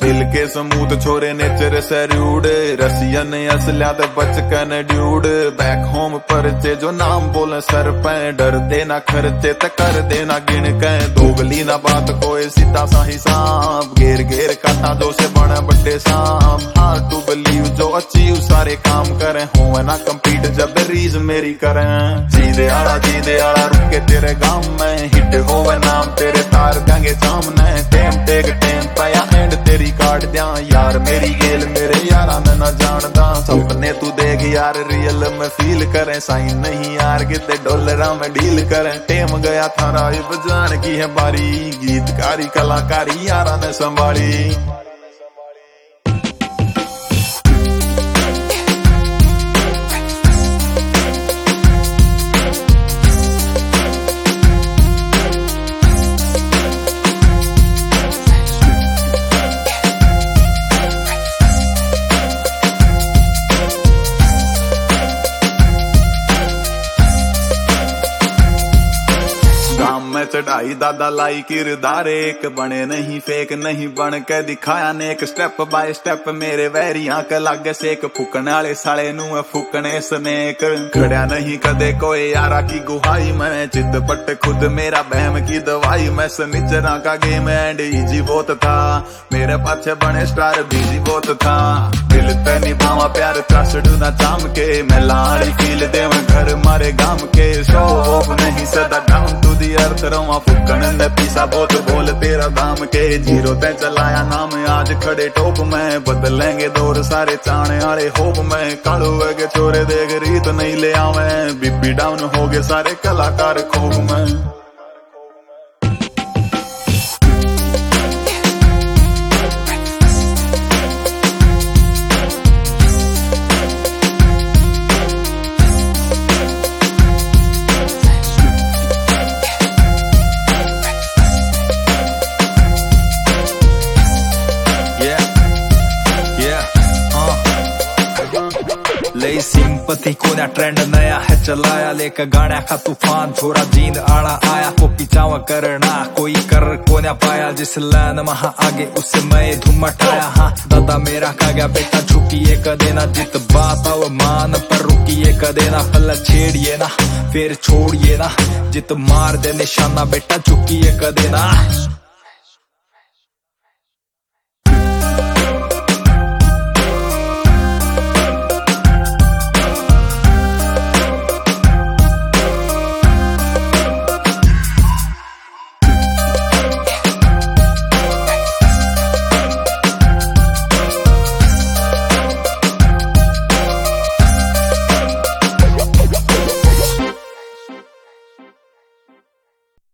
दिल के समूथ छोरे नेचर से रूड, रसियन असलिया ते बचकन ड्यूड। बैक होम परचे जो नाम बोले सर पे, डर देना खर्चे ते कर देना गिन के। दोगली ना बात कोई सीधा सा हिसाब, घेर घेर काटा जो से बने बड़े सांप। हार्ड टू बिलीव जो अचीव सारे काम करे, हो ना कम्पीट जब रीज मेरी करें। जीदे आला रुके तेरे गांव में, हिट होवे नाम तेरे तार देंगे सामने। टेम टेक टेम पाया एंड तेरी काट दिया यार, मेरी गेल मेरे यारा ने ना जानदा। सपने तू देख यार रियल में फील करें, साइन नहीं यार कितने डॉलर में डील करें। टेम गया थारा ये बजान की है बारी, गीतकारी कलाकारी यारा ने संभाली। चढ़ाई दादा लाई किरदार एक, बने नहीं फेक नहीं बन के दिखाया नेक। स्टेप बाय स्टेप मेरे वैरियां के लागे सेक, फूकने वाले साले नू फूकने स्नेक। खड़ा नहीं कदे कोई यारा की गुहाई में, चित पट खुद मेरा बहम की दवाई। मैं सनिचरा का गेम एंड इजी बहुत था, मेरे पाछे बने स्टार बिजी बहुत था। दिल पे निभावा प्यार ट्रस्ट ना चाम के, मैं लाड़ी फील दे घर मारे गाम के। शो ऑफ नहीं सदा डाउन टू दी अर्थ, रवा फुकन ने पीसा बहुत बोल तेरा दाम के। जीरो ते चलाया नाम आज खड़े टॉप में, बदलेंगे दौर सारे चाने वाले होप में। कालू के छोरे देख रीत नहीं ले आवे, बीपी डाउन हो गए सारे कलाकार खूब में। ले सिंपथी को ना ट्रेंड नया है चलाया, लेकर गाना का तूफान छोरा जींद आड़ा आया। को पिछावा करना कोई कर को ना पाया, जिस लाइन महा आगे उससे मैं धूम मटाया। हाँ दादा मेरा का गया बेटा झुकिए कदे ना, जित बात अब मान पर रुकिए कदे ना। पल्ला छेड़िए ना फिर छोड़िए ना, जित मार दे निशाना बेटा झुकिए कदे ना।